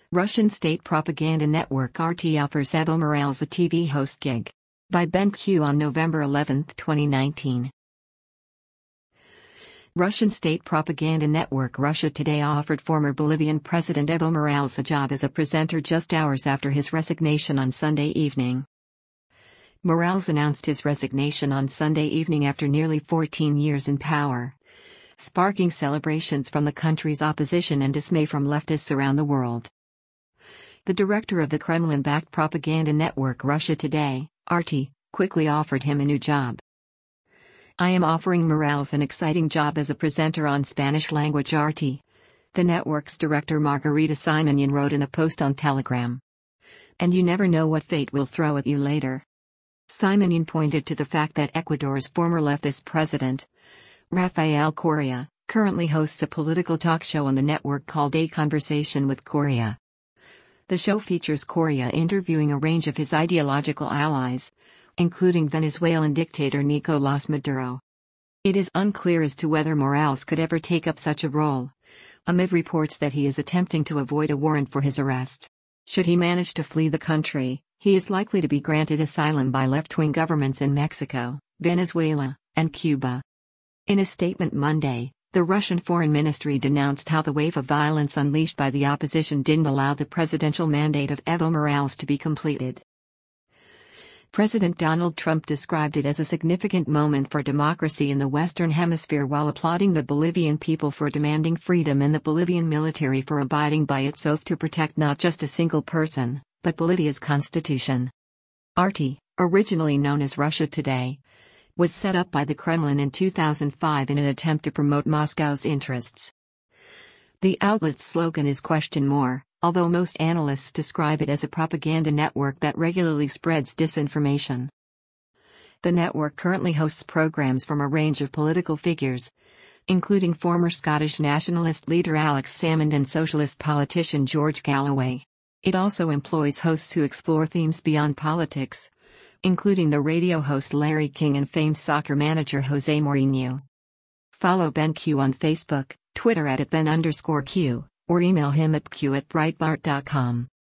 Russian state propaganda network RT offers Evo Morales a TV host gig. By Ben Q on November 11, 2019. Russian state propaganda network Russia Today offered former Bolivian President Evo Morales a job as a presenter just hours after his resignation on Sunday evening. Morales announced his resignation on Sunday evening after nearly 14 years in power, sparking celebrations from the country's opposition and dismay from leftists around the world. The director of the Kremlin-backed propaganda network Russia Today, RT, quickly offered him a new job. "I am offering Morales an exciting job as a presenter on Spanish-language RT," the network's director Margarita Simonyan wrote in a post on Telegram. "And you never know what fate will throw at you later." Simonyan pointed to the fact that Ecuador's former leftist president, Rafael Correa, currently hosts a political talk show on the network called A Conversation with Correa. The show features Correa interviewing a range of his ideological allies, including Venezuelan dictator Nicolás Maduro. It is unclear as to whether Morales could ever take up such a role, amid reports that he is attempting to avoid a warrant for his arrest. Should he manage to flee the country, he is likely to be granted asylum by left-wing governments in Mexico, Venezuela, and Cuba. In a statement Monday, the Russian Foreign Ministry denounced how the wave of violence unleashed by the opposition didn't allow the presidential mandate of Evo Morales to be completed. President Donald Trump described it as a significant moment for democracy in the Western Hemisphere while applauding the Bolivian people for demanding freedom and the Bolivian military for abiding by its oath to protect not just a single person, but Bolivia's constitution. RT, originally known as Russia Today, was set up by the Kremlin in 2005 in an attempt to promote Moscow's interests. The outlet's slogan is "Question More," although most analysts describe it as a propaganda network that regularly spreads disinformation. The network currently hosts programs from a range of political figures, including former Scottish nationalist leader Alex Salmond and socialist politician George Galloway. It also employs hosts who explore themes beyond politics, including the radio host Larry King and famed soccer manager Jose Mourinho. Follow Ben Q on Facebook, Twitter @Ben_Q, or email him at q@breitbart.com.